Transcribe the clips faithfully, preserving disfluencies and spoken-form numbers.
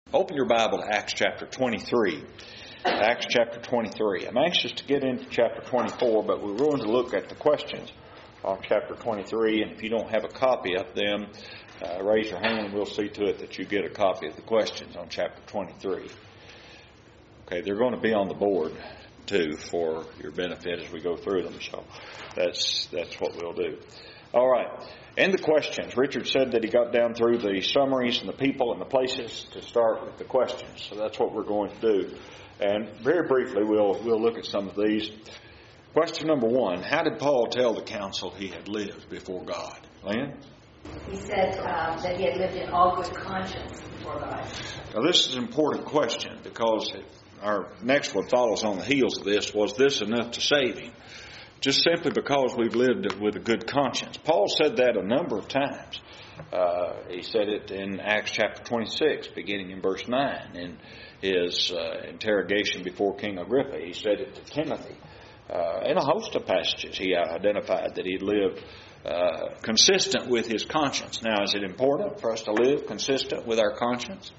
Open your Bible to Acts chapter twenty-three. Acts chapter twenty-three. I'm anxious to get into chapter twenty-four, but we're going to look at the questions on chapter twenty-three. And if you don't have a copy of them, uh, raise your hand and we'll see to it that you get a copy of the questions on chapter twenty-three. Okay, they're going to be on the board too for your benefit as we go through them. So that's that's what we'll do. All right. And the questions. Richard said that he got down through the summaries and the people and the places to start with the questions. So that's what we're going to do. And very briefly, we'll we'll look at some of these. Question number one, how did Paul tell the council he had lived before God? Lynn? He said um, that he had lived in all good conscience before God. Now this is an important question because our next one follows on the heels of this. Was this enough to save him? Just simply because we've lived with a good conscience. Paul said that a number of times. Uh, he said it in Acts chapter twenty-six, beginning in verse nine, in his uh, interrogation before King Agrippa. He said it to Timothy. Uh, in a host of passages, he identified that he lived uh, consistent with his conscience. Now, is it important for us to live consistent with our conscience?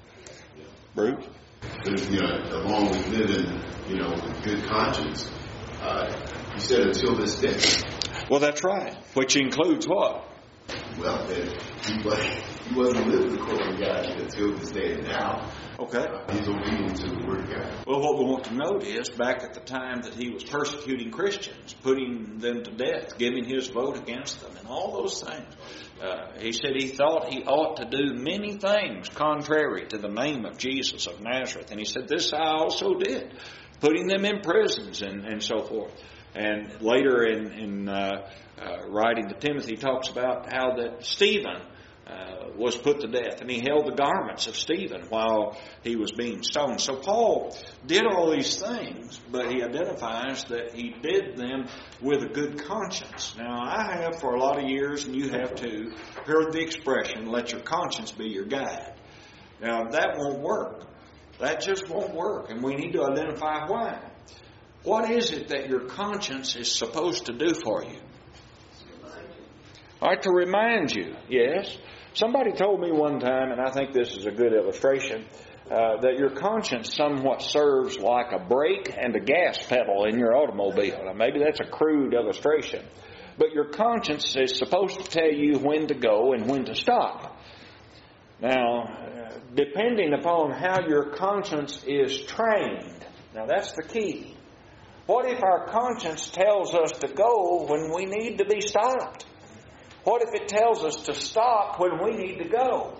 Bruce? You know, along with living, you know, with good conscience, uh, he said until this day. Well, that's right. Which includes what? Well, that he, wasn't, he wasn't living according to God until this day and now. Okay. Uh, he's obedient to the Word of God. Well, what we want to note is back at the time that he was persecuting Christians, putting them to death, giving his vote against them, and all those things. Uh, he said he thought he ought to do many things contrary to the name of Jesus of Nazareth. And he said, this I also did, putting them in prisons and, and so forth. And later in, in uh, uh, writing to Timothy, he talks about how that Stephen uh, was put to death. And he held the garments of Stephen while he was being stoned. So Paul did all these things, but he identifies that he did them with a good conscience. Now, I have for a lot of years, and you have too, heard the expression, let your conscience be your guide. Now, that won't work. That just won't work. And we need to identify why. What is it that your conscience is supposed to do for you? All right, to remind you, yes. Somebody told me one time, and I think this is a good illustration, uh, that your conscience somewhat serves like a brake and a gas pedal in your automobile. Now, maybe that's a crude illustration, but your conscience is supposed to tell you when to go and when to stop. Now, uh, depending upon how your conscience is trained, now that's the key. What if our conscience tells us to go when we need to be stopped? What if it tells us to stop when we need to go?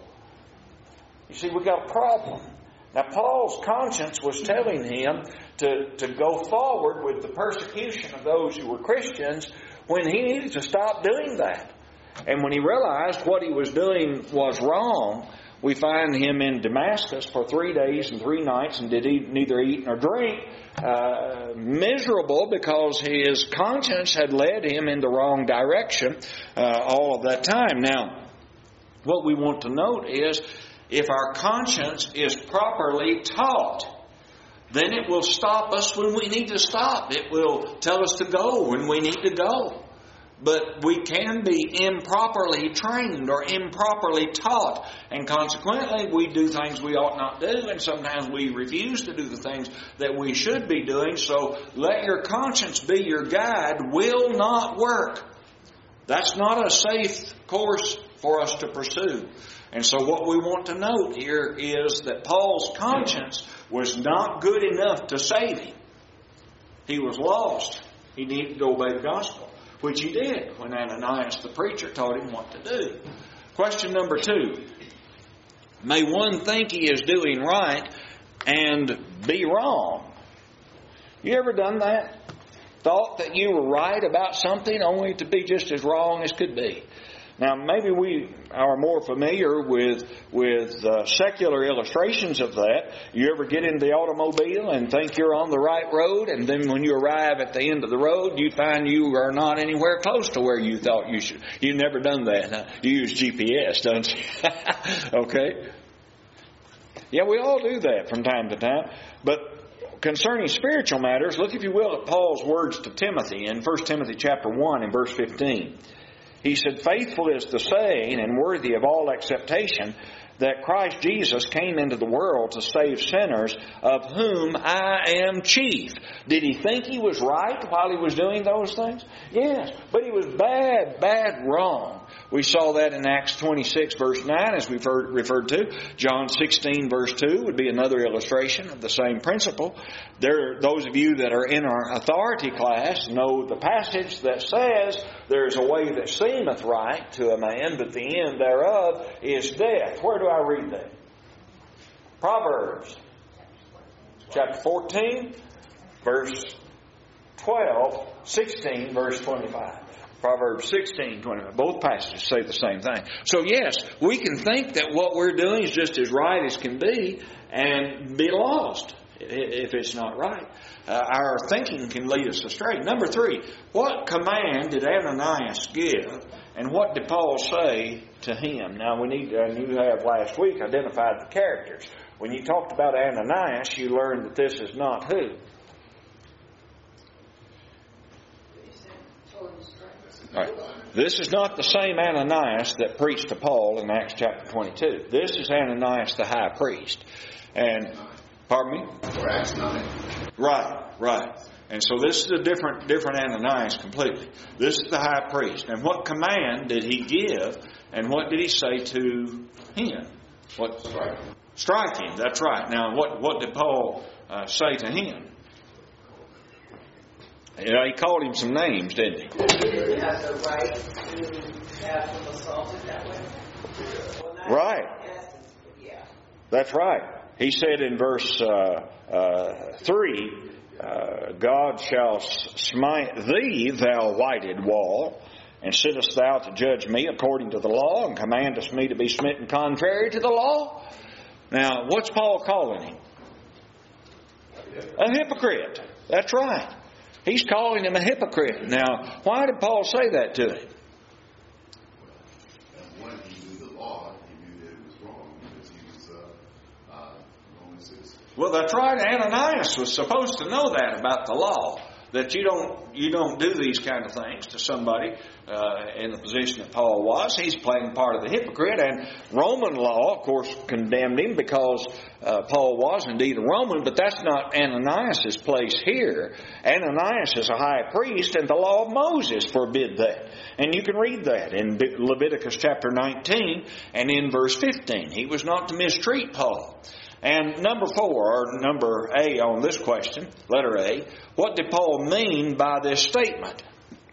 You see, we've got a problem. Now, Paul's conscience was telling him to, to go forward with the persecution of those who were Christians when he needed to stop doing that. And when he realized what he was doing was wrong, we find him in Damascus for three days and three nights and did eat, neither eat nor drink, uh, miserable because his conscience had led him in the wrong direction uh, all of that time. Now, what we want to note is if our conscience is properly taught, then it will stop us when we need to stop. It will tell us to go when we need to go. But we can be improperly trained or improperly taught. And consequently, we do things we ought not do. And sometimes we refuse to do the things that we should be doing. So let your conscience be your guide will not work. That's not a safe course for us to pursue. And so what we want to note here is that Paul's conscience was not good enough to save him. He was lost. He needed to obey the gospel. Which he did when Ananias the preacher taught him what to do. Question number two. May one think he is doing right and be wrong? You ever done that? Thought that you were right about something only to be just as wrong as could be? Now, maybe we are more familiar with with uh, secular illustrations of that. You ever get in the automobile and think you're on the right road, and then when you arrive at the end of the road, you find you are not anywhere close to where you thought you should. You've never done that. Huh? You use G P S, don't you? Okay. Yeah, we all do that from time to time. But concerning spiritual matters, look, if you will, at Paul's words to Timothy in First Timothy chapter one and verse fifteen. He said, faithful is the saying and worthy of all acceptation that Christ Jesus came into the world to save sinners, of whom I am chief. Did he think he was right while he was doing those things? Yes, but he was bad, bad wrong. We saw that in Acts twenty-six, verse nine, as we've heard, referred to. John sixteen, verse two would be another illustration of the same principle. There, those of you that are in our authority class know the passage that says, there is a way that seemeth right to a man, but the end thereof is death. Where do I read that? Proverbs, chapter fourteen, verse twelve, sixteen, verse twenty-five. Proverbs sixteen, twenty-five. Both passages say the same thing. So yes, we can think that what we're doing is just as right as can be and be lost if it's not right. Uh, our thinking can lead us astray. Number three, what command did Ananias give, and what did Paul say to him? Now we need, and you have last week identified the characters. When you talked about Ananias, you learned that this is not who? All right. This is not the same Ananias that preached to Paul in Acts chapter twenty-two. This is Ananias the high priest. And, pardon me? Or Acts nine. Right, right. And so this is a different, different Ananias completely. This is the high priest. And what command did he give, and what did he say to him? What? Strike him. Strike him, that's right. Now, what, what did Paul uh, say to him? You know, he called him some names, didn't he? He didn't have the right to have him assaulted that way. Well, right. Yeah. That's right. He said in verse uh, uh, three, uh, God shall smite thee, thou whited wall, and sittest thou to judge me according to the law, and commandest me to be smitten contrary to the law? Now, what's Paul calling him? A hypocrite. That's right. He's calling him a hypocrite. Now, why did Paul say that to him? One, he knew the law. He knew that it was wrong because he was uh, uh, Roman citizen. Well, that's right. Ananias was supposed to know that about the law. That you don't you don't do these kind of things to somebody uh, in the position that Paul was. He's playing part of the hypocrite, and Roman law, of course, condemned him because uh, Paul was indeed a Roman. But that's not Ananias' place here. Ananias is a high priest, and the law of Moses forbid that. And you can read that in Leviticus chapter nineteen and in verse fifteen. He was not to mistreat Paul. And number four, or number A on this question, letter A, what did Paul mean by this statement?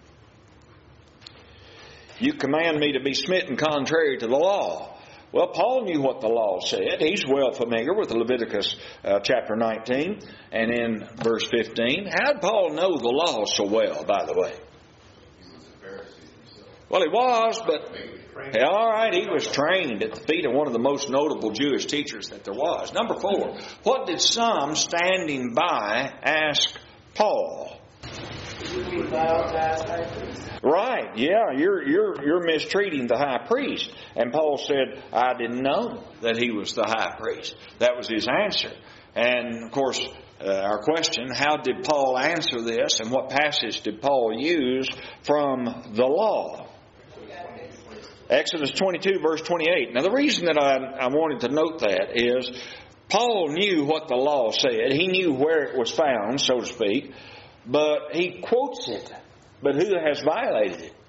You command me to be smitten contrary to the law. Well, Paul knew what the law said. He's well familiar with Leviticus uh, chapter nineteen and in verse fifteen. How did Paul know the law so well, by the way? He was a Pharisee himself. Well, he was, but yeah, all right, he was trained at the feet of one of the most notable Jewish teachers that there was. Number four, what did some standing by ask Paul? Right, yeah, you're you're you're mistreating the high priest. And Paul said, I didn't know that he was the high priest. That was his answer. And of course, uh, our question, how did Paul answer this, and what passage did Paul use from the law? Exodus twenty-two, verse twenty-eight. Now, the reason that I, I wanted to note that is Paul knew what the law said. He knew where it was found, so to speak, but he quotes it. But who has violated it?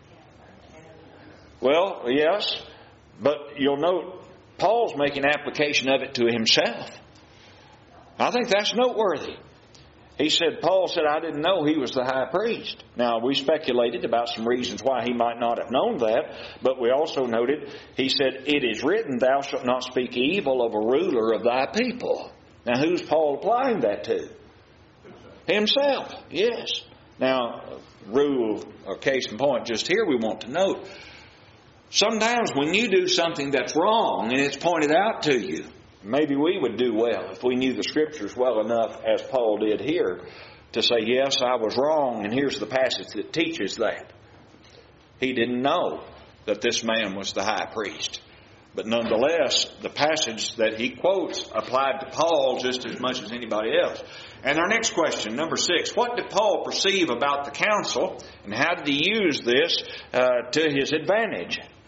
Well, yes, but you'll note Paul's making application of it to himself. I think that's noteworthy. He said, Paul said, I didn't know he was the high priest. Now, we speculated about some reasons why he might not have known that, but we also noted, he said, it is written, thou shalt not speak evil of a ruler of thy people. Now, who's Paul applying that to? Himself, yes. Now, rule or case in point just here we want to note, sometimes when you do something that's wrong and it's pointed out to you, maybe we would do well if we knew the Scriptures well enough, as Paul did here, to say, yes, I was wrong, and here's the passage that teaches that. He didn't know that this man was the high priest. But nonetheless, the passage that he quotes applied to Paul just as much as anybody else. And our next question, number six, what did Paul perceive about the council, and how did he use this uh, to his advantage?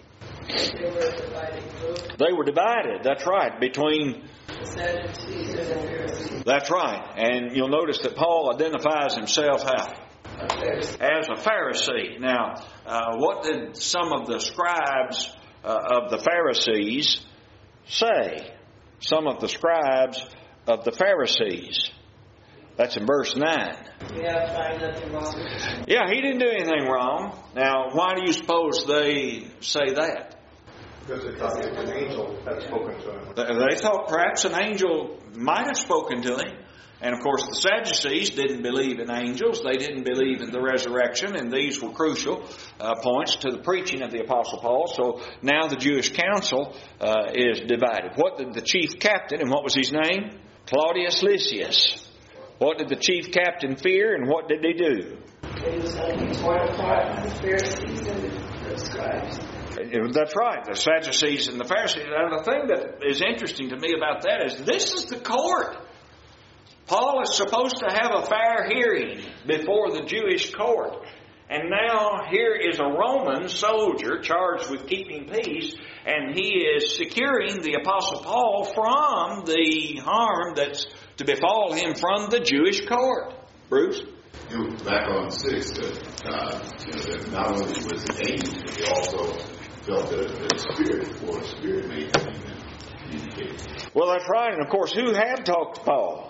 They were a divided group. They were divided, that's right, between... The Sadducees and the Pharisees. That's right. And you'll notice that Paul identifies himself how? As a Pharisee. Now, uh, what did some of the scribes uh, of the Pharisees say? Some of the scribes of the Pharisees. That's in verse nine. Yeah, find nothing wrong with it. Yeah, he didn't do anything wrong. Now, why do you suppose they say that? Because they thought an angel had spoken to him. They thought perhaps an angel might have spoken to him. And of course the Sadducees didn't believe in angels. They didn't believe in the resurrection. And these were crucial uh, points to the preaching of the Apostle Paul. So now the Jewish council uh, is divided. What did the chief captain, and what was his name? Claudius Lysias. What did the chief captain fear, and what did he do? He was going to be torn apart by the Pharisees and the scribes. That's right, the Sadducees and the Pharisees. And the thing that is interesting to me about that is this is the court. Paul is supposed to have a fair hearing before the Jewish court. And now here is a Roman soldier charged with keeping peace, and he is securing the Apostle Paul from the harm that's to befall him from the Jewish court. Bruce? You know, back on six, that, uh, you know, that not only was it angels, but they also felt that the Spirit, or the Spirit may have even communicated. Well, that's right. And of course, who had talked to Paul?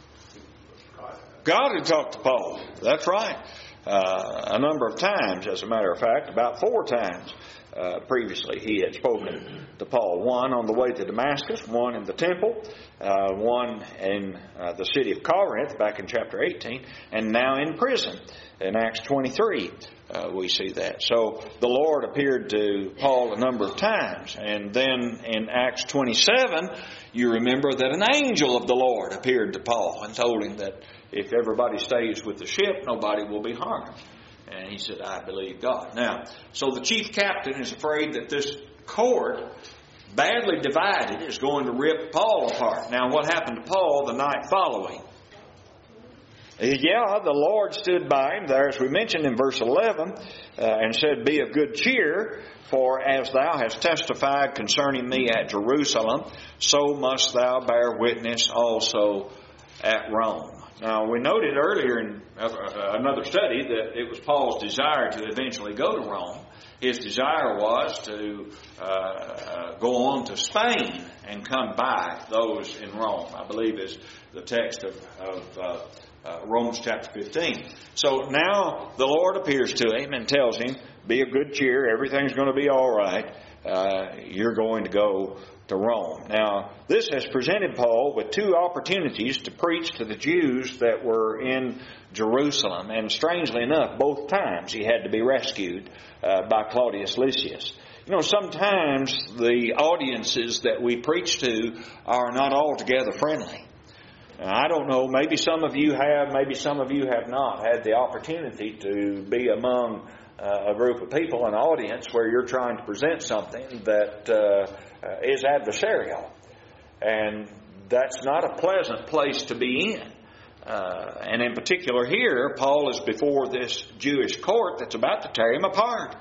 God had talked to Paul. That's right. Uh, a number of times, as a matter of fact, about four times uh, previously he had spoken to Paul. One on the way to Damascus, one in the temple, uh, one in uh, the city of Corinth back in chapter eighteen, and now in prison in Acts twenty-three. Uh, we see that. So the Lord appeared to Paul a number of times. And then in Acts twenty-seven, you remember that an angel of the Lord appeared to Paul and told him that if everybody stays with the ship, nobody will be harmed. And he said, I believe God. Now, so the chief captain is afraid that this court, badly divided, is going to rip Paul apart. Now, what happened to Paul the night following? Yeah, the Lord stood by him there, as we mentioned in verse eleven, uh, and said, Be of good cheer, for as thou hast testified concerning me at Jerusalem, so must thou bear witness also at Rome. Now, we noted earlier in another study that it was Paul's desire to eventually go to Rome. His desire was to uh, go on to Spain and come by those in Rome, I believe is the text of, of uh, uh, Romans chapter fifteen. So now the Lord appears to him and tells him, be of good cheer, everything's going to be all right. Uh, you're going to go to Rome. Now, this has presented Paul with two opportunities to preach to the Jews that were in Jerusalem. And strangely enough, both times he had to be rescued uh, by Claudius Lysias. You know, sometimes the audiences that we preach to are not altogether friendly. Now, I don't know, maybe some of you have, maybe some of you have not had the opportunity to be among uh, a group of people, an audience, where you're trying to present something that uh, uh, is adversarial. And that's not a pleasant place to be in. Uh, and in particular here, Paul is before this Jewish court that's about to tear him apart.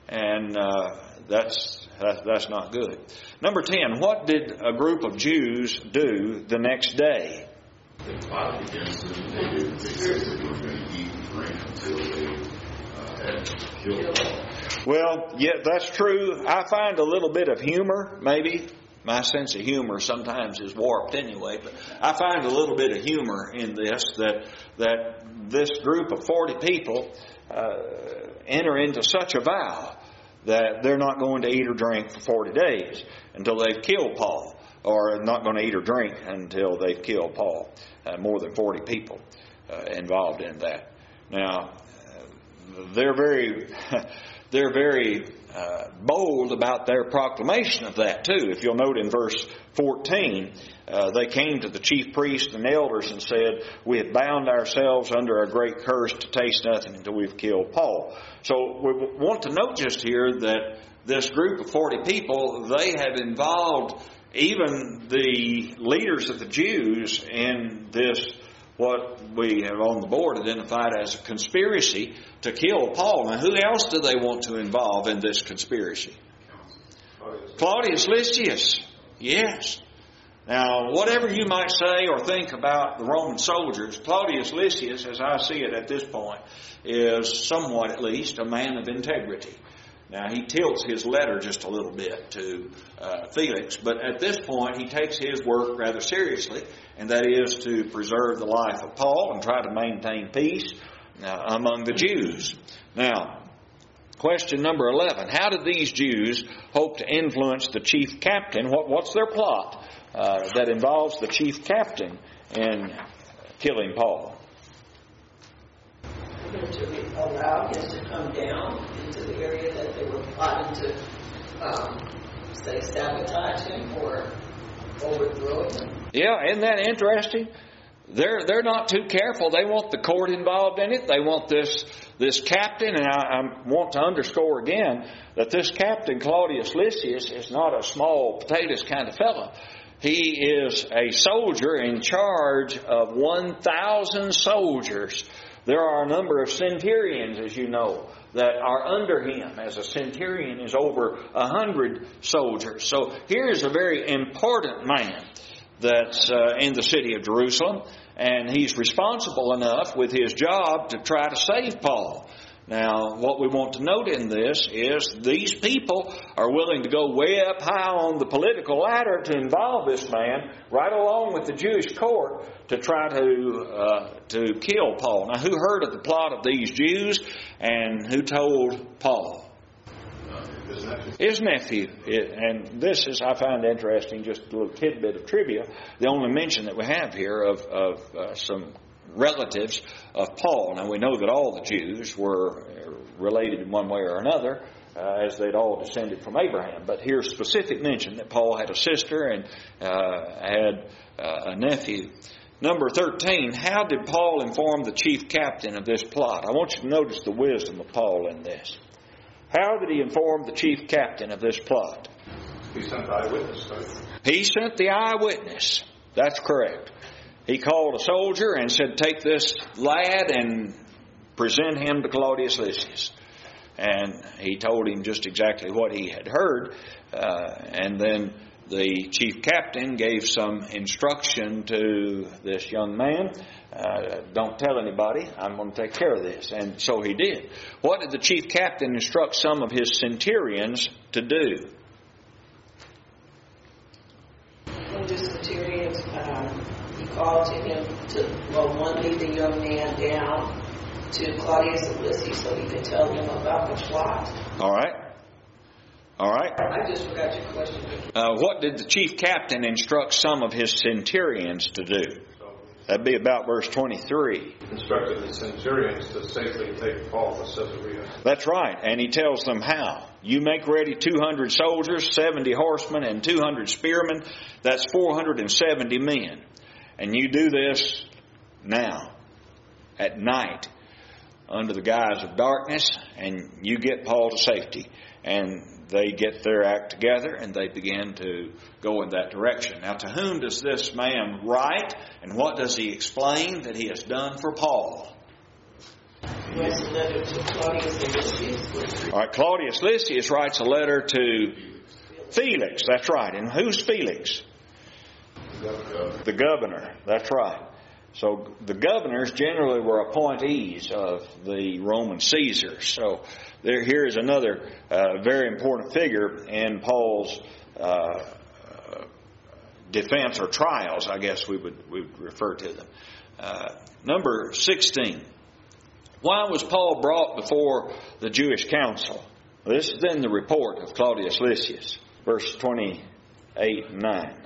And uh, that's, that's that's not good. Number ten, what did a group of Jews do the next day? They plotted against him. They didn't think that they were going to eat and drink until they uh, had killed him. Well, yeah, that's true. I find a little bit of humor, maybe. My sense of humor sometimes is warped anyway, but I find a little bit of humor in this, that that this group of forty people uh, enter into such a vow that they're not going to eat or drink for forty days until they've killed Paul, or not going to eat or drink until they've killed Paul. Uh, more than forty people uh, involved in that. Now, uh, they're very... They're very uh, bold about their proclamation of that too. If you'll note in verse fourteen, uh, they came to the chief priests and elders and said, we have bound ourselves under a great curse to taste nothing until we've killed Paul. So we want to note just here that this group of forty people, they have involved even the leaders of the Jews in this, what we have on the board identified as a conspiracy to kill Paul. Now, who else do they want to involve in this conspiracy? Claudius Lysias. Yes. Now, whatever you might say or think about the Roman soldiers, Claudius Lysias, as I see it at this point, is somewhat at least a man of integrity. Now, he tilts his letter just a little bit to uh, Felix, but at this point he takes his work rather seriously, and that is to preserve the life of Paul and try to maintain peace uh, among the Jews. Now, question number eleven. How did these Jews hope to influence the chief captain? What, what's their plot uh, that involves the chief captain in killing Paul? To allow him to come down into the area that they were plotting to, um, say, sabotage him or overthrow him. Yeah, isn't that interesting? They're they're not too careful. They want the court involved in it. They want this this captain, and I, I want to underscore again that this captain, Claudius Lysias, is not a small potatoes kind of fellow. He is a soldier in charge of one thousand soldiers. There are a number of centurions, as you know, that are under him, as a centurion is over a hundred soldiers. So here's a very important man that's uh, in the city of Jerusalem, and he's responsible enough with his job to try to save Paul. Now, what we want to note in this is these people are willing to go way up high on the political ladder to involve this man right along with the Jewish court to try to uh, to kill Paul. Now, who heard of the plot of these Jews and who told Paul? His nephew. It, and this is, I find interesting, just a little tidbit of trivia. The only mention that we have here of, of uh, some relatives of Paul. Now, we know that all the Jews were related in one way or another, uh, as they'd all descended from Abraham. But here's specific mention that Paul had a sister and uh, had uh, a nephew. Number thirteen, how did Paul inform the chief captain of this plot? I want you to notice the wisdom of Paul in this. How did he inform the chief captain of this plot? He sent the eyewitness. Right? He sent the eyewitness. That's correct. He called a soldier and said, take this lad and present him to Claudius Lysias. And he told him just exactly what he had heard. Uh, and then the chief captain gave some instruction to this young man. Uh, don't tell anybody. I'm going to take care of this. And so he did. What did the chief captain instruct some of his centurions to do? One of the centurions, um, he called to him to, well, one, lead the young man down to Claudius Lysias so he could tell him about the plot. All right. All right. I just forgot your question. Uh, what did the chief captain instruct some of his centurions to do? That'd be about verse twenty-three. Instructed the centurions to safely take Paul to Caesarea. That's right. And he tells them how. You make ready two hundred soldiers, seventy horsemen, and two hundred spearmen. That's four hundred seventy men. And you do this now, at night, under the guise of darkness, and you get Paul to safety. And they get their act together, and they begin to go in that direction. Now, to whom does this man write, and what does he explain that he has done for Paul? He writes a letter to Claudius Lysias. All right, Claudius Lysias writes a letter to Felix. That's right. And who's Felix? The governor. That's right. So the governors generally were appointees of the Roman Caesars. So there, here is another uh, very important figure in Paul's uh, defense or trials, I guess we would, we would refer to them. Uh, number sixteen. Why was Paul brought before the Jewish council? Well, this is in the report of Claudius Lysias, verse twenty-eight and nine.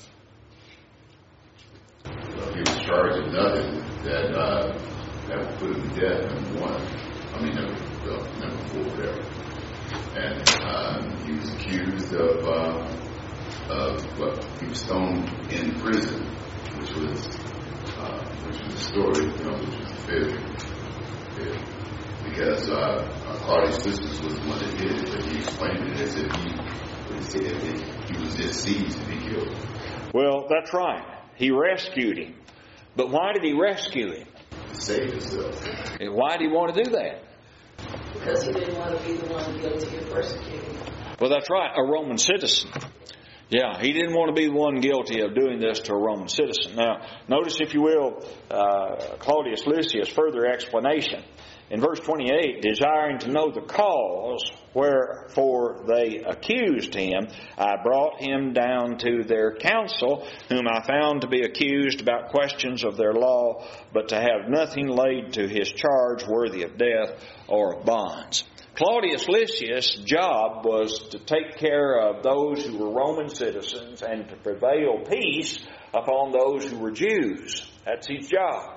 He was charged with nothing that uh, that would put him to death, number one. I mean, number, uh, number four, whatever. And uh, he was accused of, uh, of well, he was thrown in prison, which was uh, which was a story, you know, which was a failure. Yeah. Because uh, Claudius Lysias was the one that did it, but he explained it as if he, as if he was just seized to be killed. Well, that's right. He rescued him. But why did he rescue him? To save himself. And why did he want to do that? Because he didn't want to be the one guilty of persecuting him. Well, that's right, a Roman citizen. Yeah, he didn't want to be the one guilty of doing this to a Roman citizen. Now, notice, if you will, uh, Claudius Lysias' further explanation. In verse twenty-eight, desiring to know the cause wherefore they accused him, I brought him down to their council, whom I found to be accused about questions of their law, but to have nothing laid to his charge worthy of death or of bonds. Claudius Lysias' job was to take care of those who were Roman citizens and to prevail peace upon those who were Jews. That's his job.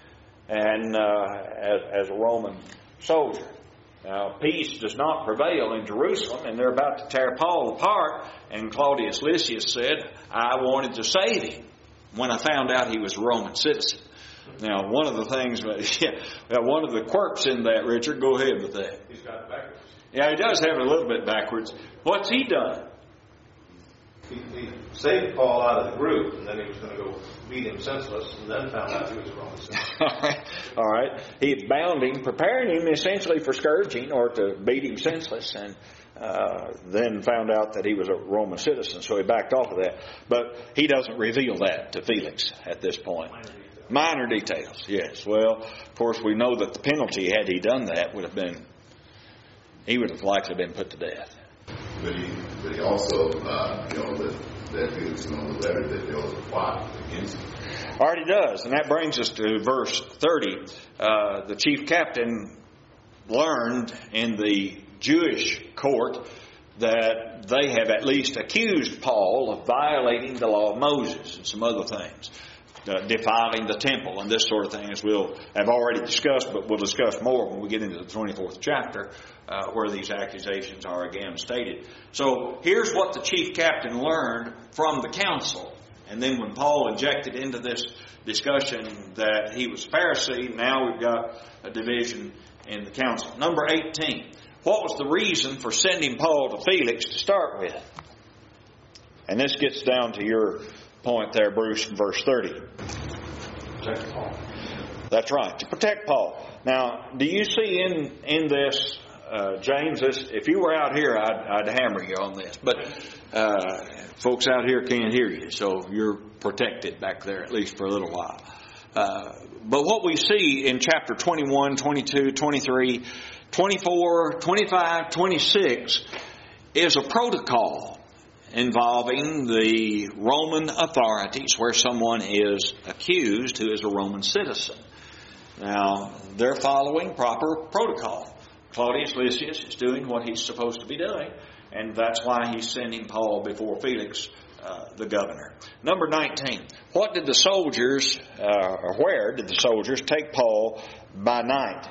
And uh, as, as a Roman soldier. Now, peace does not prevail in Jerusalem, and they're about to tear Paul apart. And Claudius Lysias said, I wanted to save him when I found out he was a Roman citizen. Now, one of the things, yeah, one of the quirks in that, Richard, go ahead with that. He's got it backwards. Yeah, he does have it a little bit backwards. What's he done? He, he saved Paul out of the group, and then he was going to go beat him senseless, and then found out he was a Roman citizen. All right. All right. He bound him, preparing him essentially for scourging or to beat him senseless, and uh, then found out that he was a Roman citizen, so he backed off of that. But he doesn't reveal that to Felix at this point. Minor details, yes. Well, of course, we know that the penalty, had he done that, would have been, he would have likely been put to death. But he, but he also, uh, you know, let, let Felix know in the letter that there was a plot against him. All right, he does. And that brings us to verse thirty. Uh, the chief captain learned in the Jewish court that they have at least accused Paul of violating the law of Moses and some other things. Uh, defiling the temple and this sort of thing, as we'll have already discussed, but we'll discuss more when we get into the twenty-fourth chapter, uh, where these accusations are again stated. So here's what the chief captain learned from the council. And then when Paul injected into this discussion that he was a Pharisee, now we've got a division in the council. Number eighteen. What was the reason for sending Paul to Felix to start with? And this gets down to your point there, Bruce, in verse thirty. Protect Paul. That's right, to protect Paul. Now, do you see in in this, uh, James, this, if you were out here, I'd, I'd hammer you on this. But uh, folks out here can't hear you, so you're protected back there, at least for a little while. Uh, but what we see in chapter twenty-one, twenty-two, twenty-three, twenty-four, twenty-five, twenty-six is a protocol involving the Roman authorities where someone is accused who is a Roman citizen. Now, they're following proper protocol. Claudius Lysias is doing what he's supposed to be doing, and that's why he's sending Paul before Felix, uh, the governor. Number nineteen. What did the soldiers, uh, or where did the soldiers take Paul by night?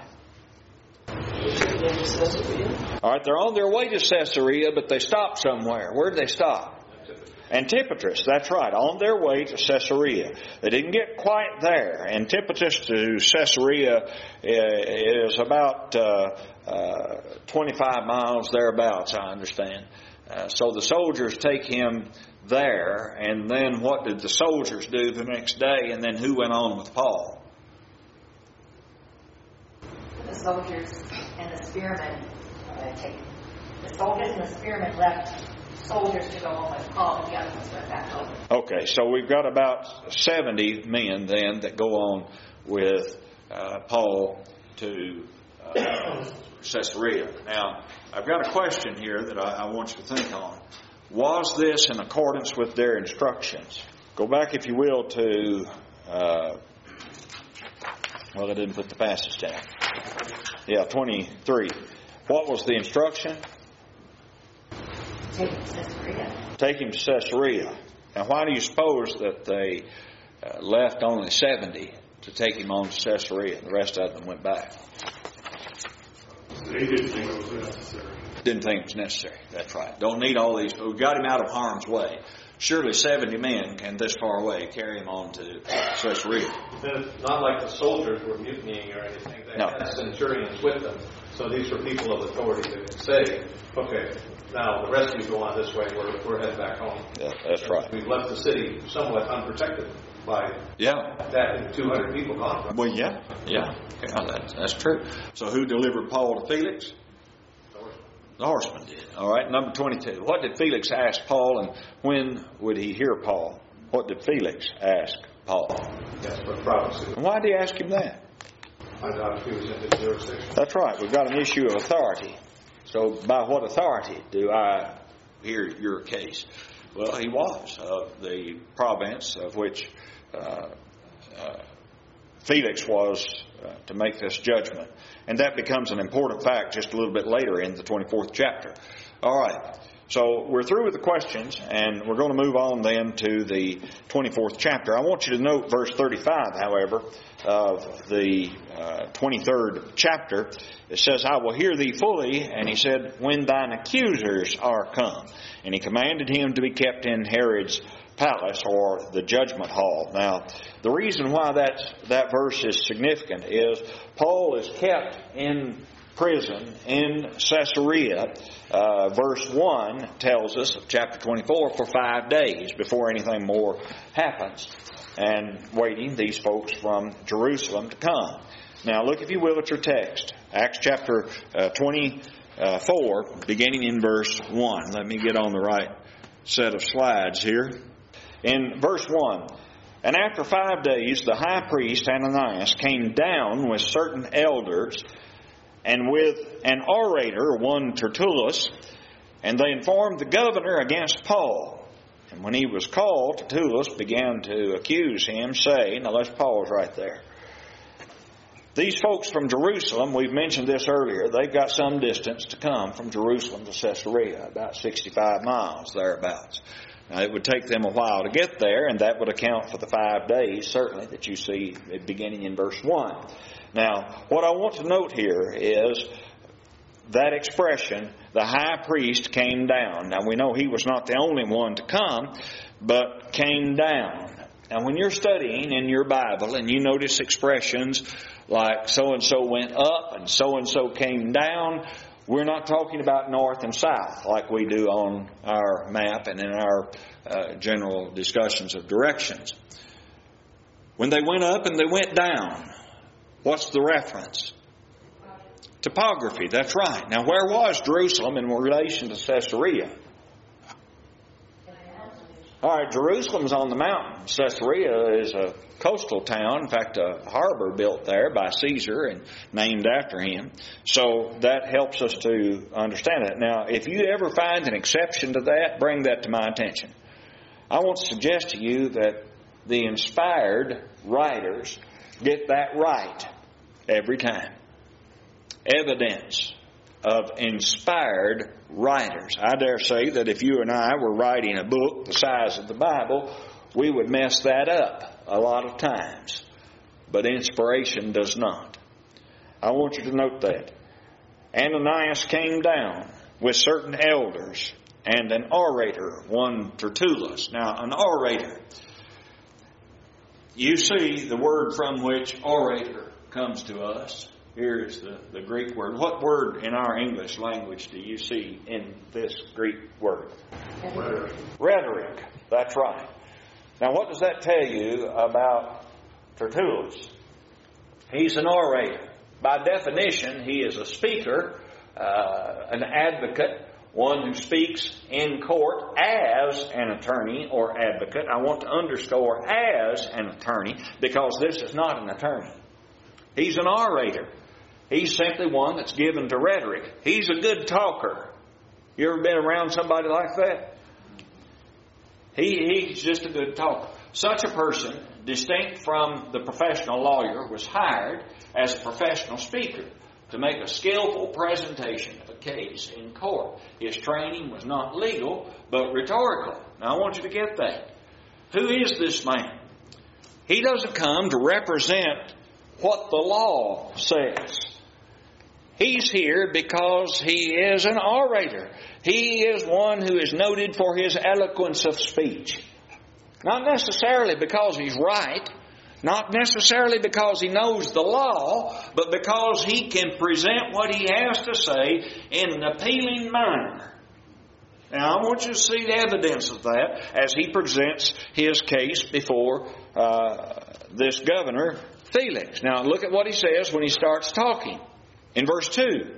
All right, they're on their way to Caesarea, but they stopped somewhere. Where did they stop? Antipatris, that's right, on their way to Caesarea. They didn't get quite there. Antipatris to Caesarea is about uh, uh, twenty-five miles thereabouts, I understand. Uh, so the soldiers take him there, and then what did the soldiers do the next day, and then who went on with Paul? The soldiers and the spearmen uh, take the soldiers and the spearmen left soldiers to go on with Paul, and the other ones went back over. Okay, so we've got about seventy men then that go on with uh, Paul to uh, Caesarea. Now, I've got a question here that I, I want you to think on. Was this in accordance with their instructions? Go back, if you will, to, uh, well, I didn't put the passage down. Yeah, twenty-three. What was the instruction? Take him to Caesarea. Take him to Caesarea. Now, why do you suppose that they uh, left only seventy to take him on to Caesarea and the rest of them went back? They didn't think it was necessary. Didn't think it was necessary. That's right. Don't need all these. We got him out of harm's way. Surely seventy men can this far away carry him on to Caesarea. And it's not like the soldiers were mutinying or anything. They No. had centurions with them. So these were people of authority that could say, okay, now the rest of you go on this way. We're, we're heading back home. Yeah, that's right. We've left the city somewhat unprotected by Yeah. that two hundred people gone. Well, yeah. Yeah. Yeah, that's, that's true. So who delivered Paul to Felix? The horseman did. All right, number twenty-two. What did Felix ask Paul, and when would he hear Paul? What did Felix ask Paul? That's what prophecy. And why did he ask him that? Find out if he was in his jurisdiction. That's right. We've got an issue of authority. So by what authority do I hear your case? Well, he was of the province of which uh, uh, Felix was uh, to make this judgment. And that becomes an important fact just a little bit later in the twenty-fourth chapter. All right. So we're through with the questions, and we're going to move on then to the twenty-fourth chapter. I want you to note verse thirty-five, however, of the uh, twenty-third chapter. It says, I will hear thee fully, and he said, when thine accusers are come. And he commanded him to be kept in Herod's palace, or the judgment hall. Now, the reason why that's, that verse is significant is Paul is kept in prison in Caesarea. Uh, verse one tells us of chapter twenty-four for five days before anything more happens, and waiting these folks from Jerusalem to come. Now look, if you will, at your text. Acts chapter uh, twenty-four, beginning in verse one. Let me get on the right set of slides here. In verse one, and after five days the high priest Ananias came down with certain elders and with an orator, one Tertullus, and they informed the governor against Paul. And when he was called, Tertullus began to accuse him, saying, now let's pause right there. These folks from Jerusalem, we've mentioned this earlier, they've got some distance to come from Jerusalem to Caesarea, about sixty-five miles, thereabouts. Now, it would take them a while to get there, and that would account for the five days, certainly, that you see beginning in verse one. Now, what I want to note here is that expression, the high priest came down. Now, we know he was not the only one to come, but came down. Now, when you're studying in your Bible and you notice expressions like so-and-so went up and so-and-so came down, we're not talking about north and south like we do on our map and in our uh, general discussions of directions. When they went up and they went down, what's the reference? Topography, that's right. Now, where was Jerusalem in relation to Caesarea? All right, Jerusalem's on the mountain. Caesarea is a coastal town. In fact, a harbor built there by Caesar and named after him. So that helps us to understand it. Now, if you ever find an exception to that, bring that to my attention. I want to suggest to you that the inspired writers get that right every time. Evidence of inspired writers. I dare say that if you and I were writing a book the size of the Bible, we would mess that up a lot of times. But inspiration does not. I want you to note that. Ananias came down with certain elders and an orator, one Tertullus. Now, an orator, you see the word from which orator comes to us. Here is the, the Greek word. What word in our English language do you see in this Greek word? Rhetoric. Rhetoric. That's right. Now, what does that tell you about Tertullus? He's an orator. By definition, he is a speaker, uh, an advocate, one who speaks in court as an attorney or advocate. I want to underscore as an attorney because this is not an attorney. He's an orator. He's simply one that's given to rhetoric. He's a good talker. You ever been around somebody like that? He, he's just a good talker. Such a person, distinct from the professional lawyer, was hired as a professional speaker to make a skillful presentation of a case in court. His training was not legal, but rhetorical. Now, I want you to get that. Who is this man? He doesn't come to represent what the law says. He's here because he is an orator. He is one who is noted for his eloquence of speech. Not necessarily because he's right, not necessarily because he knows the law, but because he can present what he has to say in an appealing manner. Now, I want you to see the evidence of that as he presents his case before uh, this governor, Felix. Now, look at what he says when he starts talking. In verse two,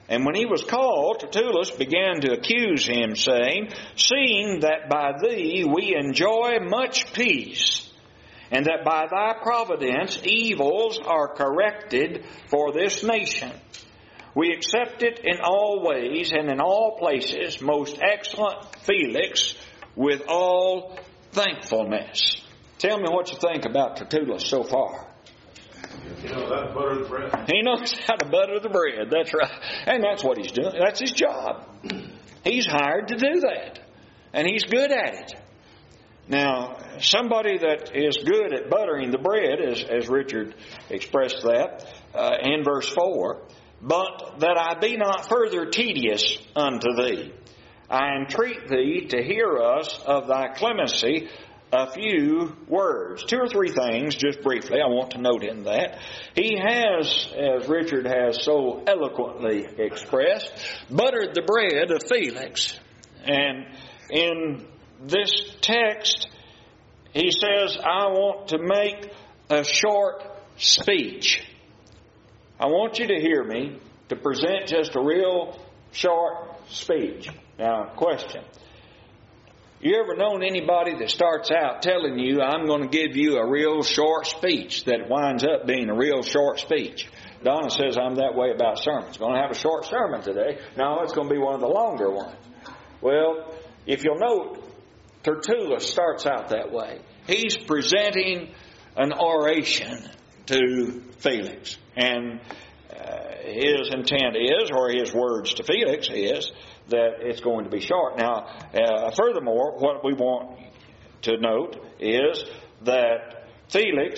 And when he was called, Tertullus began to accuse him, saying, Seeing that by thee we enjoy much peace, and that by thy providence evils are corrected for this nation, we accept it in all ways and in all places, most excellent Felix, with all thankfulness. Tell me what you think about Tertullus so far. He knows how to butter the bread. He knows how to butter the bread. That's right. And that's what he's doing. That's his job. He's hired to do that. And he's good at it. Now, somebody that is good at buttering the bread, as, as Richard expressed that uh, in verse four, but that I be not further tedious unto thee, I entreat thee to hear us of thy clemency a few words. Two or three things, just briefly, I want to note in that. He has, as Richard has so eloquently expressed, buttered the bread of Felix. And in this text, he says, I want to make a short speech. I want you to hear me to present just a real short speech. Now, question. You ever known anybody that starts out telling you, I'm going to give you a real short speech, that winds up being a real short speech? Donna says I'm that way about sermons. Going to have a short sermon today. No, it's going to be one of the longer ones. Well, if you'll note, Tertullus starts out that way. He's presenting an oration to Felix. And uh, his intent is, or his words to Felix is, that it's going to be short. Now, uh, furthermore, what we want to note is that Felix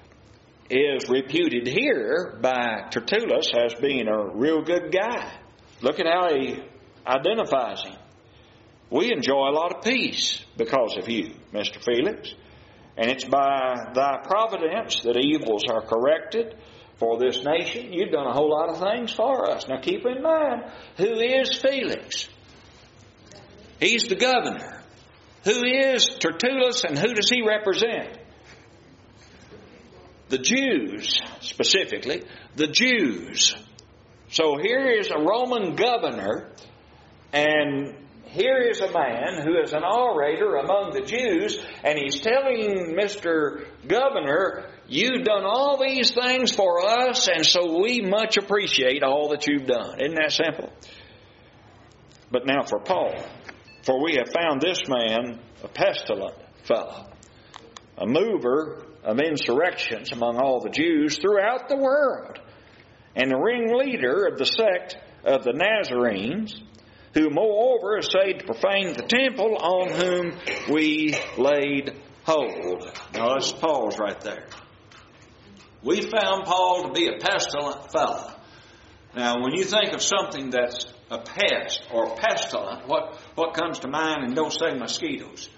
is reputed here by Tertullus as being a real good guy. Look at how he identifies him. We enjoy a lot of peace because of you, Mister Felix. And it's by thy providence that evils are corrected for this nation. You've done a whole lot of things for us. Now keep in mind, who is Felix? He's the governor. Who is Tertullus, and who does he represent? The Jews, specifically. The Jews. So here is a Roman governor, and here is a man who is an orator among the Jews, and he's telling Mister Governor, you've done all these things for us, and so we much appreciate all that you've done. Isn't that simple? But now for Paul. For we have found this man a pestilent fellow, a mover of insurrections among all the Jews throughout the world, and the ringleader of the sect of the Nazarenes, who moreover essayed to profane the temple, on whom we laid hold. Now let's pause right there. We found Paul to be a pestilent fellow. Now when you think of something that's a pest or pestilent, what, what comes to mind? And don't say mosquitoes.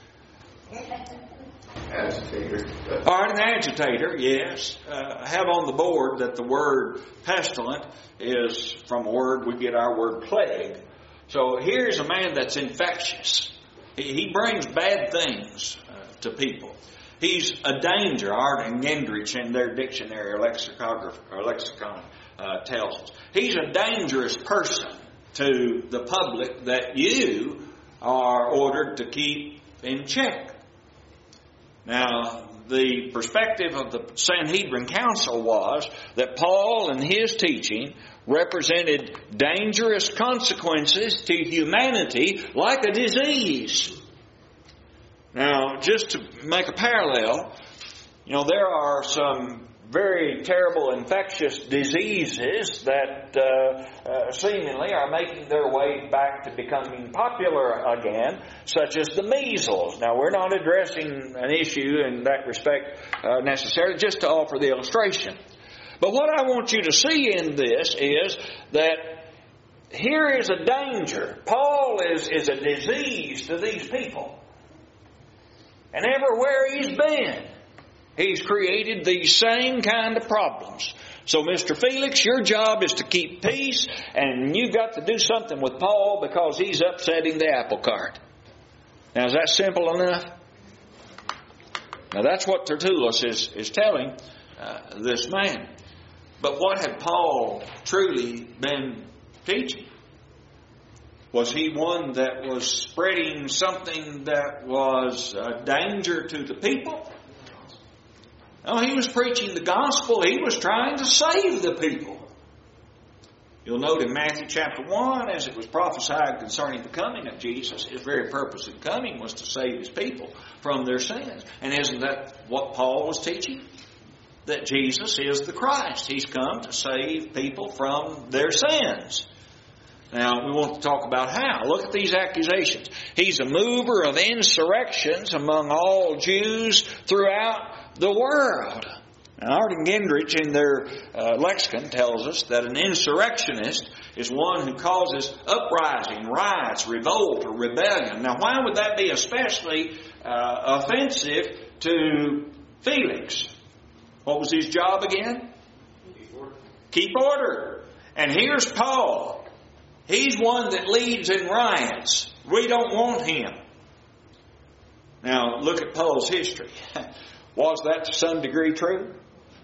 Agitator. All right, an agitator, yes. Uh, have on the board that the word pestilent is from a word we get our word plague. So here's a man that's infectious. He, he brings bad things uh, to people. He's a danger. Art and Gendrich in their dictionary or lexicographer or lexicon uh, tells us. He's a dangerous person to the public that you are ordered to keep in check. Now, the perspective of the Sanhedrin Council was that Paul and his teaching represented dangerous consequences to humanity like a disease. Now, just to make a parallel, you know, there are some very terrible infectious diseases that uh, uh, seemingly are making their way back to becoming popular again, such as the measles. Now, we're not addressing an issue in that respect uh, necessarily, just to offer the illustration. But what I want you to see in this is that here is a danger. Paul is, is a disease to these people. And everywhere he's been, he's created these same kind of problems. So, Mister Felix, your job is to keep peace, and you've got to do something with Paul because he's upsetting the apple cart. Now, is that simple enough? Now, that's what Tertullus is, is telling uh, this man. But what had Paul truly been teaching? Was he one that was spreading something that was a danger to the people? No, he was preaching the gospel. He was trying to save the people. You'll note in Matthew chapter one, as it was prophesied concerning the coming of Jesus, his very purpose in coming was to save his people from their sins. And isn't that what Paul was teaching? That Jesus is the Christ. He's come to save people from their sins. Now, we want to talk about how. Look at these accusations. He's a mover of insurrections among all Jews throughout the world. Now, Arden Gendrich in their uh, lexicon tells us that an insurrectionist is one who causes uprising, riots, revolt, or rebellion. Now, why would that be especially uh, offensive to Felix? What was his job again? Keep order. Keep order. And here's Paul. He's one that leads in riots. We don't want him. Now, look at Paul's history. Was that to some degree true?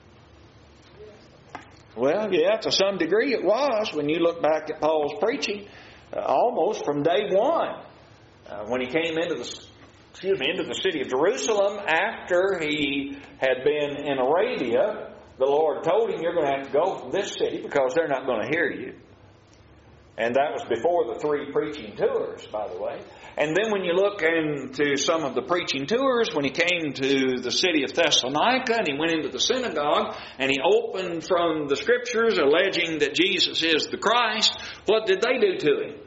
Well, yeah, to some degree it was when you look back at Paul's preaching, uh, almost from day one. Uh, when he came into the, excuse me, into the city of Jerusalem after he had been in Arabia, the Lord told him, you're going to have to go from this city because they're not going to hear you. And that was before the three preaching tours, by the way. And then when you look into some of the preaching tours, when he came to the city of Thessalonica and he went into the synagogue and he opened from the Scriptures alleging that Jesus is the Christ, what did they do to him?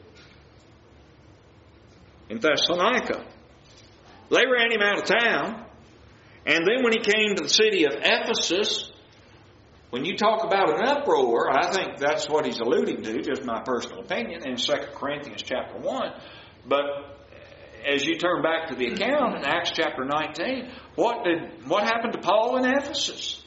In Thessalonica, they ran him out of town. And then when he came to the city of Ephesus, when you talk about an uproar, I think that's what he's alluding to, just my personal opinion, in Second Corinthians chapter one. But as you turn back to the account in Acts chapter nineteen, what did what happened to Paul in Ephesus?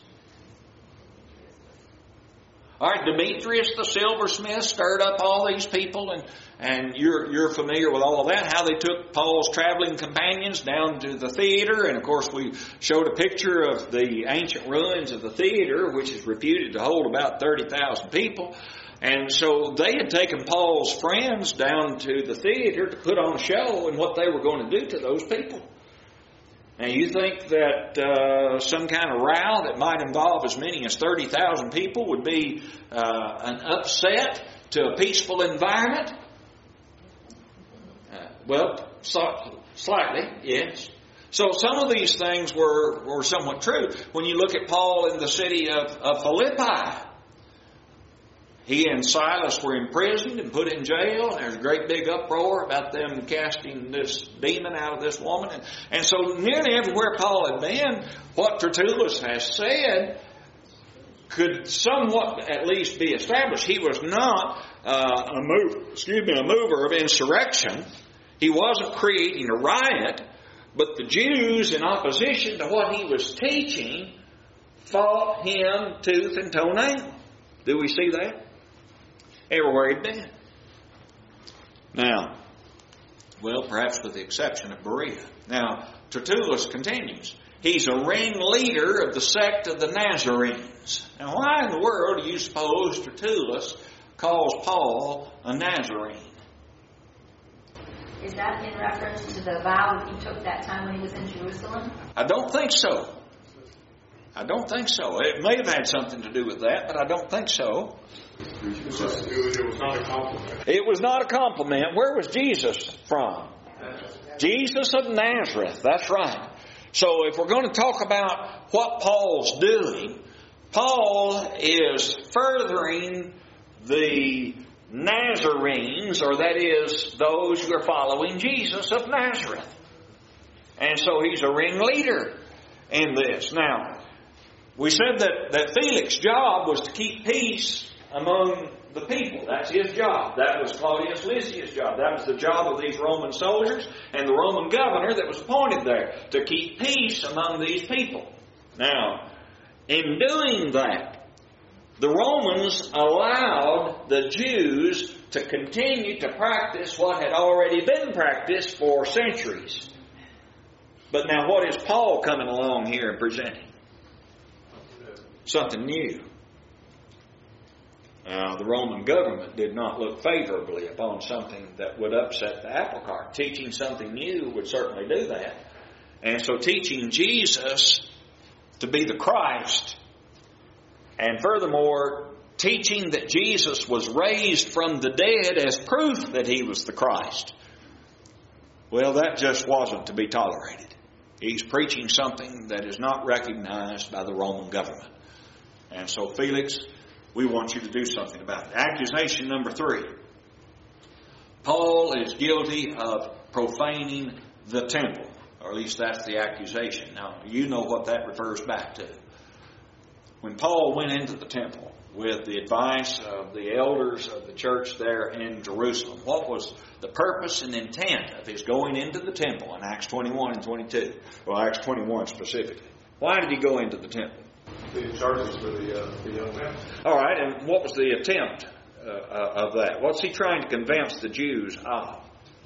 All right, Demetrius the silversmith stirred up all these people, and, and you're you're familiar with all of that, how they took Paul's traveling companions down to the theater, and of course we showed a picture of the ancient ruins of the theater, which is reputed to hold about thirty thousand people. And so they had taken Paul's friends down to the theater to put on a show and what they were going to do to those people. Now, you think that uh, some kind of row that might involve as many as thirty thousand people would be uh, an upset to a peaceful environment? Uh, well, so, slightly, yes. So some of these things were, were somewhat true. When you look at Paul in the city of, of Philippi, he and Silas were imprisoned and put in jail. And there's a great big uproar about them casting this demon out of this woman. And, and so nearly everywhere Paul had been, what Tertullus has said could somewhat at least be established. He was not uh, a mover, excuse me, a mover of insurrection. He wasn't creating a riot, but the Jews, in opposition to what he was teaching, fought him tooth and toenail. Do we see that? Everywhere he'd been. Now, well, perhaps with the exception of Berea. Now, Tertullus continues. He's a ringleader of the sect of the Nazarenes. Now, why in the world do you suppose Tertullus calls Paul a Nazarene? Is that in reference to the vow that he took that time when he was in Jerusalem? I don't think so. I don't think so. It may have had something to do with that, but I don't think so. It was, it was not a compliment. It was not a compliment. Where was Jesus from? Jesus of Nazareth. That's right. So if we're going to talk about what Paul's doing, Paul is furthering the Nazarenes, or that is those who are following Jesus of Nazareth. And so he's a ringleader in this. Now, we said that, that Felix's job was to keep peace among the people. That's his job. That was Claudius Lysias' job. That was the job of these Roman soldiers and the Roman governor that was appointed there, to keep peace among these people. Now, in doing that, the Romans allowed the Jews to continue to practice what had already been practiced for centuries. But now what is Paul coming along here and presenting? Something new. Uh, the Roman government did not look favorably upon something that would upset the apple cart. Teaching something new would certainly do that. And so teaching Jesus to be the Christ, and furthermore, teaching that Jesus was raised from the dead as proof that He was the Christ, well, that just wasn't to be tolerated. He's preaching something that is not recognized by the Roman government. And so, Felix, we want you to do something about it. Accusation number three. Paul is guilty of profaning the temple. Or at least that's the accusation. Now, you know what that refers back to. When Paul went into the temple with the advice of the elders of the church there in Jerusalem, what was the purpose and intent of his going into the temple in Acts twenty-one and twenty-two? Well, Acts twenty-one specifically. Why did he go into the temple? The charges for the, uh, the young man. All right, and what was the attempt uh, uh, of that? What's he trying to convince the Jews of?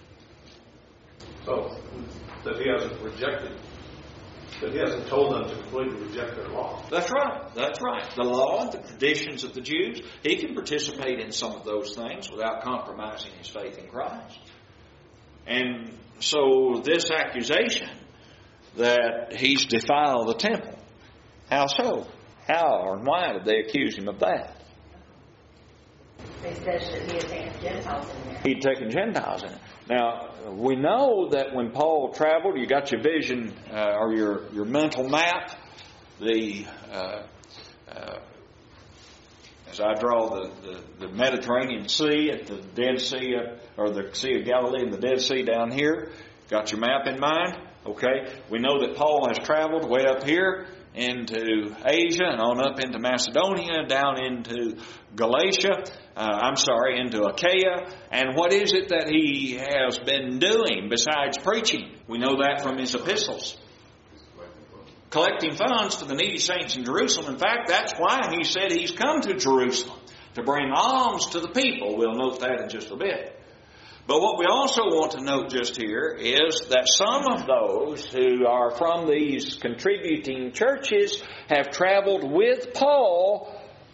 So, that he hasn't rejected, that he hasn't told them to completely reject their law. That's right, that's right. The law and the traditions of the Jews, he can participate in some of those things without compromising his faith in Christ. And so this accusation that he's defiled the temple, how so? How and why did they accuse him of that? They said that he had taken Gentiles in there. He'd taken Gentiles in it. Now, we know that when Paul traveled, you got your vision uh, or your, your mental map. The uh, uh, as I draw the, the, the Mediterranean Sea at the Dead Sea, or the Sea of Galilee and the Dead Sea down here. Got your map in mind? Okay. We know that Paul has traveled way up here into Asia and on up into Macedonia, down into Galatia, uh, I'm sorry, into Achaia. And what is it that he has been doing besides preaching? We know that from his epistles. Collecting funds for the needy saints in Jerusalem. In fact, that's why he said he's come to Jerusalem, to bring alms to the people. We'll note that in just a bit. But what we also want to note just here is that some of those who are from these contributing churches have traveled with Paul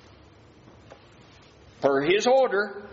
per his order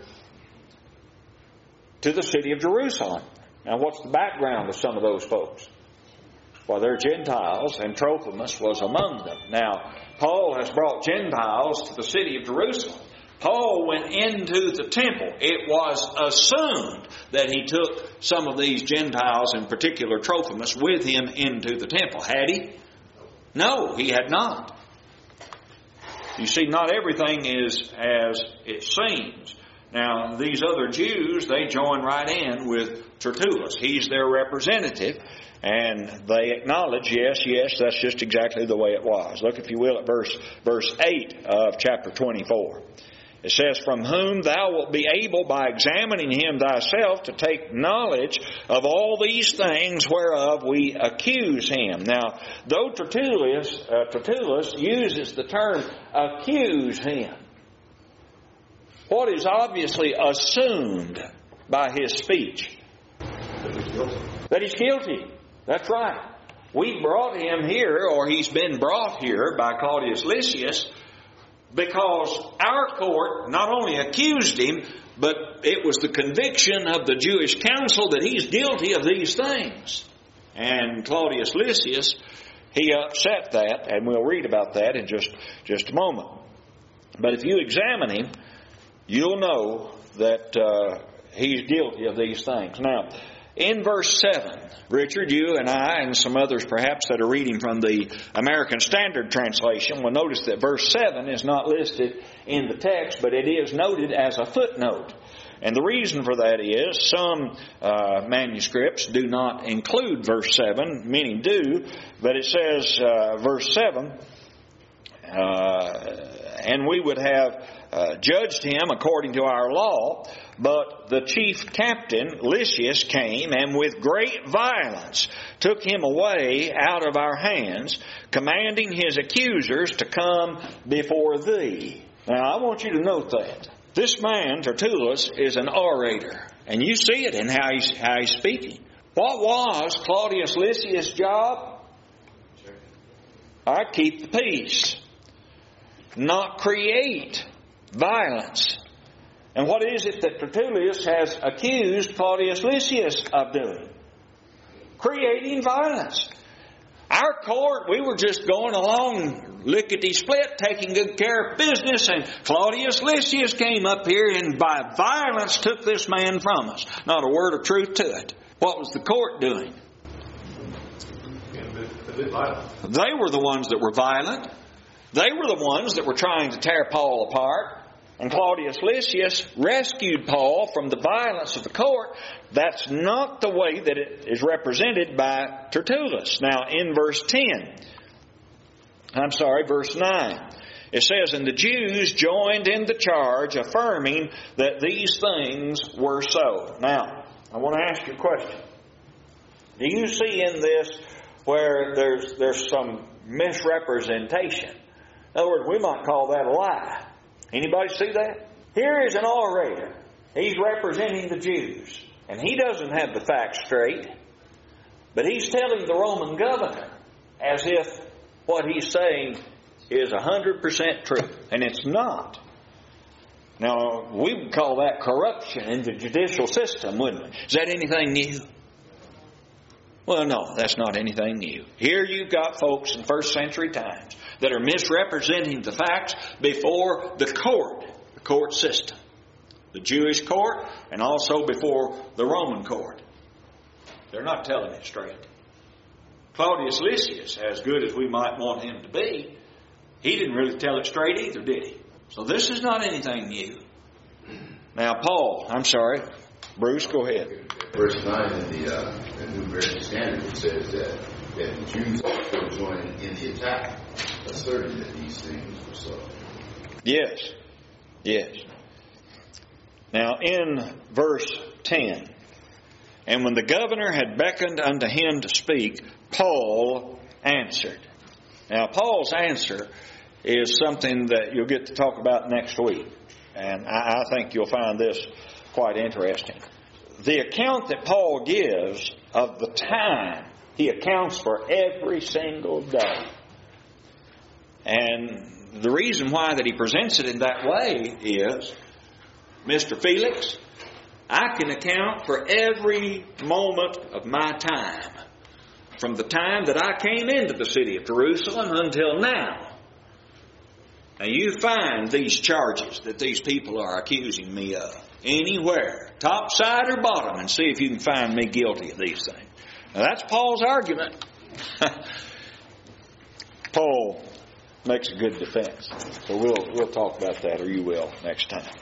to the city of Jerusalem. Now, what's the background of some of those folks? Well, they're Gentiles, and Trophimus was among them. Now, Paul has brought Gentiles to the city of Jerusalem. Paul went into the temple. It was assumed that he took some of these Gentiles, in particular Trophimus, with him into the temple. Had he? No, he had not. You see, not everything is as it seems. Now, these other Jews, they join right in with Tertullus. He's their representative, and they acknowledge, yes, yes, that's just exactly the way it was. Look, if you will, at verse, verse eight of chapter twenty-four. It says, "From whom thou wilt be able by examining him thyself to take knowledge of all these things whereof we accuse him." Now, though Tertullus, uh, Tertullus uses the term accuse him, what is obviously assumed by his speech? That he's guilty. That he's guilty. That's right. We brought him here, or he's been brought here by Claudius Lysias, because our court not only accused him, but it was the conviction of the Jewish council that he's guilty of these things. And Claudius Lysias, he upset that, and we'll read about that in just, just a moment. But if you examine him, you'll know that uh, he's guilty of these things. Now, in verse seven, Richard, you and I and some others perhaps that are reading from the American Standard Translation will notice that verse seven is not listed in the text, but it is noted as a footnote. And the reason for that is some uh, manuscripts do not include verse seven, many do, but it says uh, verse seven, uh, and we would have uh, judged him according to our law, but the chief captain, Lysias, came and with great violence took him away out of our hands, commanding his accusers to come before thee. Now, I want you to note that. This man, Tertullus, is an orator, and you see it in how he's, how he's speaking. What was Claudius Lysias' job? All right, keep the peace. Not create Violence. And what is it that Tertullius has accused Claudius Lysias of doing? Creating violence. Our court, we were just going along lickety-split, taking good care of business, and Claudius Lysias came up here and by violence took this man from us. Not a word of truth to it. What was the court doing? They were the ones that were violent. They were the ones that were trying to tear Paul apart. And Claudius Lysias rescued Paul from the violence of the court. That's not the way that it is represented by Tertullus. Now, in verse ten, I'm sorry, verse nine, it says, "And the Jews joined in the charge, affirming that these things were so." Now, I want to ask you a question. Do you see in this where there's there's some misrepresentation? In other words, we might call that a lie. Anybody see that? Here is an orator. He's representing the Jews. And he doesn't have the facts straight. But he's telling the Roman governor as if what he's saying is one hundred percent true. And it's not. Now, we would call that corruption in the judicial system, wouldn't we? Is that anything new? Well, no, that's not anything new. Here you've got folks in first century times that are misrepresenting the facts before the court, the court system, the Jewish court, and also before the Roman court. They're not telling it straight. Claudius Lysias, as good as we might want him to be, he didn't really tell it straight either, did he? So this is not anything new. Now, Paul, I'm sorry, Bruce, go ahead. Verse nine in the, uh, the New American Standard says that, that the Jews also joined in the attack, asserting that these things were so. Yes. Yes. Now in verse ten, "And when the governor had beckoned unto him to speak, Paul answered." Now Paul's answer is something that you'll get to talk about next week. And I, I think you'll find this quite interesting. The account that Paul gives of the time, he accounts for every single day. And the reason why that he presents it in that way is, Mister Felix, I can account for every moment of my time, from the time that I came into the city of Jerusalem until now. Now you find these charges that these people are accusing me of anywhere, top side or bottom, and see if you can find me guilty of these things. Now that's Paul's argument. Paul makes a good defense. So we'll we'll talk about that, or you will, next time.